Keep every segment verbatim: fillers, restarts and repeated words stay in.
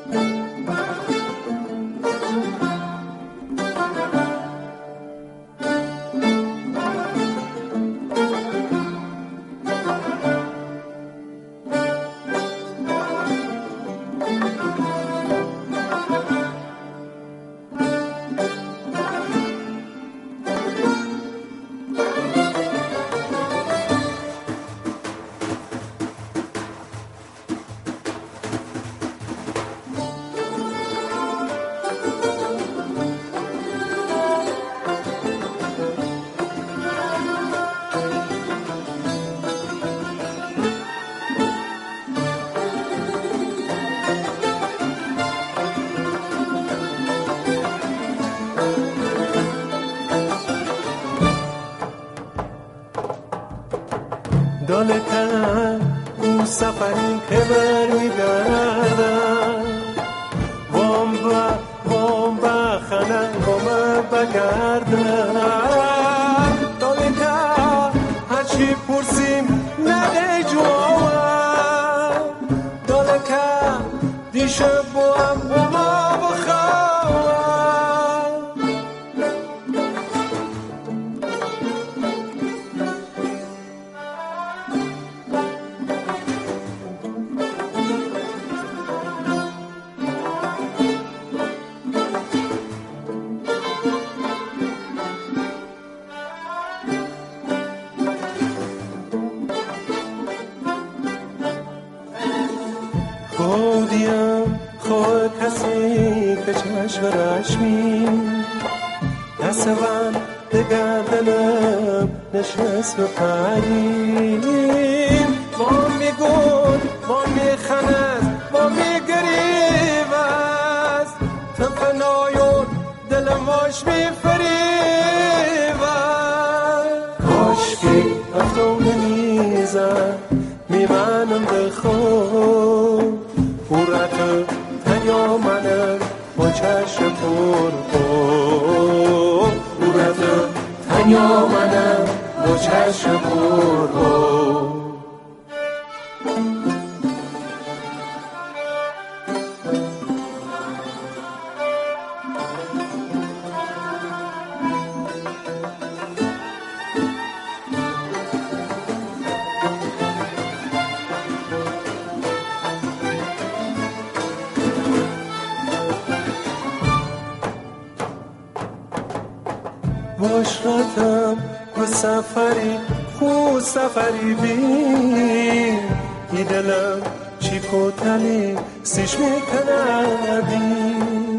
دالتر اون سفری که برمیگردم وام با وام با خانه وام بگردم دالتر هرچی پرسیم نده جواب دالتر دیشه با هم وما بخواب خودیم خود کسی که چشم رشمی دست من به گردنم نشست و پریم ما میگون ما میخند ما میگریوست تفنایون دلم واش میفریوست کاشکی افتو نمیزن میمنم به خود پورت تنیا منم با چشم پر پر پورت تنیا منم با چشم پر پر باشرتم و سفری خو سفری بین ای دلم چی کتلی سیش میکندی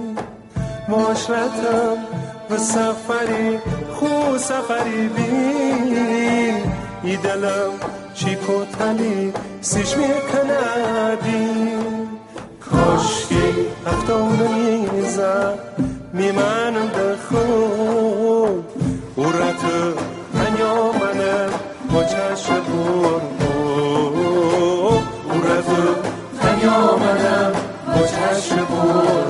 باشرتم و سفری خو سفری بین ای دلم چی کتلی سیش میکندی کاشکی افتو نمیزد میمنم به خود اورت تنیا منم با چشم پر پر اورت تنیا منم با چشم پر